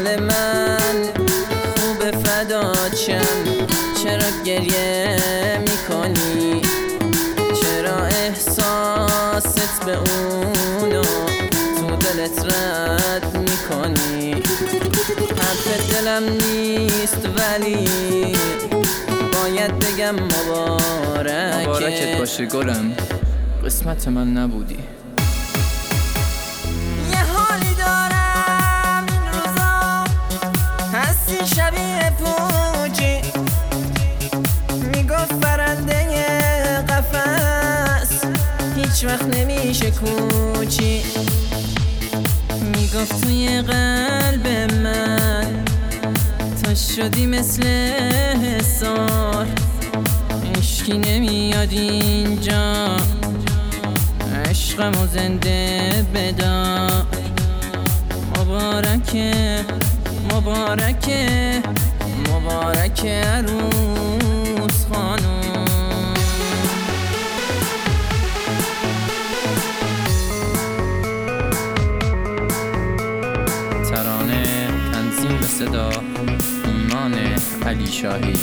حال من خوب فدات شم. چرا گریه میکنی؟ چرا احساست به اونو تو دلت رد میکنی؟ حرف دلم نیست ولی باید بگم مبارکت باشه گلم، قسمت من نبودی. یه حالی دارم این روزا، هستی شبیه پوچی، میگفت فرنده قفس هیچ وقت نمیشه کوچی، میگفت توی قلب من تا شدی مثل حصار، عشقی نمیاد اینجا، عشقمو زنده بدار. مبارکه مبارکه مبارکه عروس خانوم. ترانه تنظیم و صدا ایمان علی شاهی.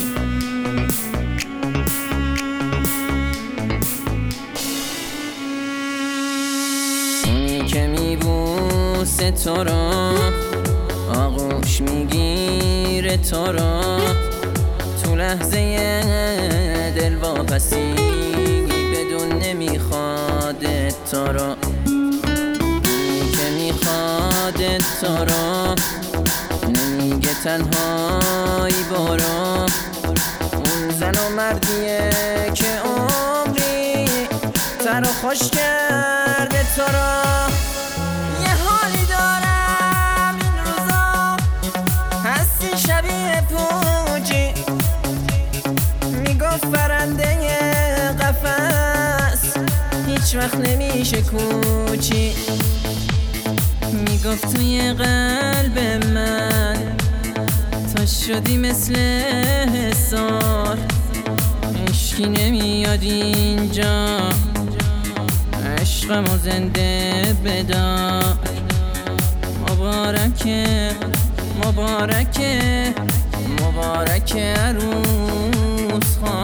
اونی که میبوسه تو رو، آغوش میگیره تو رو، تو لحظه دل واپسی بدون نمیخواد تو رو. اونی که میخواد تو رو نمیگه تنهایی برو، اون زن و مردیه که عمری تر و خوش کرده تو رو. یه حالی دارم این روزا، هستی شبیه پوچی، میگفت فرنده قفس هیچ وقت نمیشه کوچی، میگفت توی قلب من تا شدی مثل حصار، عشقی نمیاد اینجا، عشقمو زنده بدار. مبارکه مبارکه مبارکه عروس خانوم.